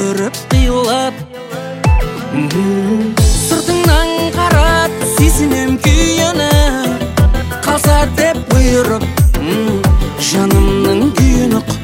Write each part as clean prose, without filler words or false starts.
көріп қиылып, сыртыңнан қарап сезінем күйені, қалса деп бұйырып жанымның күйін ұқ.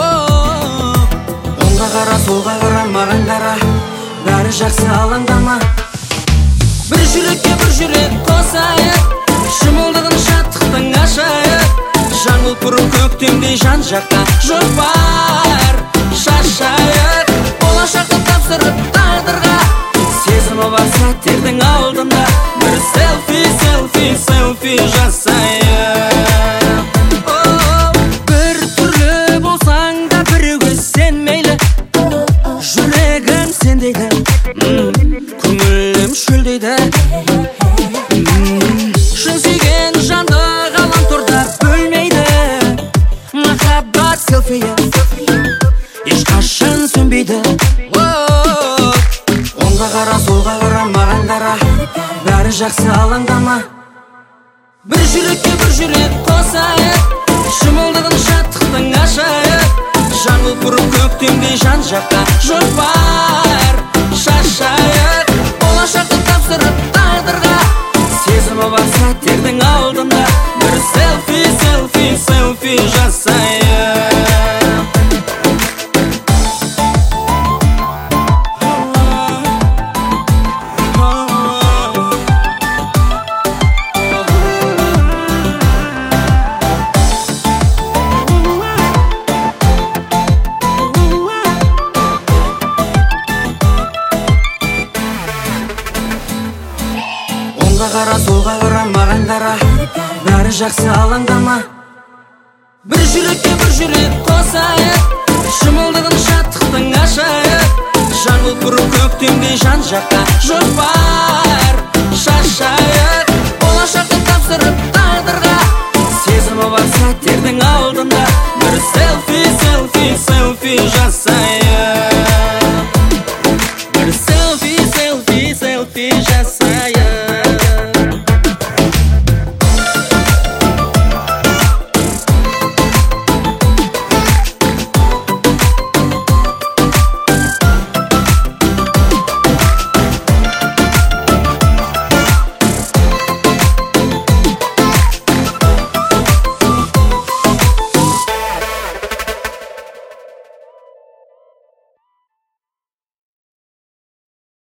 Оңға қара, солға қара, маған қара, бәрі жақсы, алаңдама. Бір жүрекке бір жүрек қосайық, шымылдығын шаттықтың ашайық. Жаңыл пұрып көктемдей жан жаққа жоспар шашайық. Болашақты тапсырып тағдырға, сезімі бар сәттердің алдында бір селфи жасайық. Бір түрлі болсаң да біреуге сен мейлі, жүрегім сендейді, көңілім шөлдейді. Шын сүйген жанды ғаламторда бөлмейді, махаббат селфиі ешқашан сөнбейді. Оңға қара, солға қара, маған қара, бәрі жақсы, алаңдама. Бір жүрекке бір жүрек қосайық, шымылдығын шаттықтың ашайық. Жаңыл пұрып көктемдей жан жаққа жоспар шашайық. Болашақты тапсырып тағдырға, сезімі бар сәттердің алдында бір селфи жасайық. Оңға қара, солға қара, маған қара, бәрі жақсы, алаңдама. Бір жүрекке бір жүрек қосайық, шымылдығын шаттықтың ашайық. Жаңыл пұрып көктемдей жан жаққа жоспар шашайық. Болашақты тапсырып тағдырға, сезімі бар сәттердің алдында бір селфи жасайық.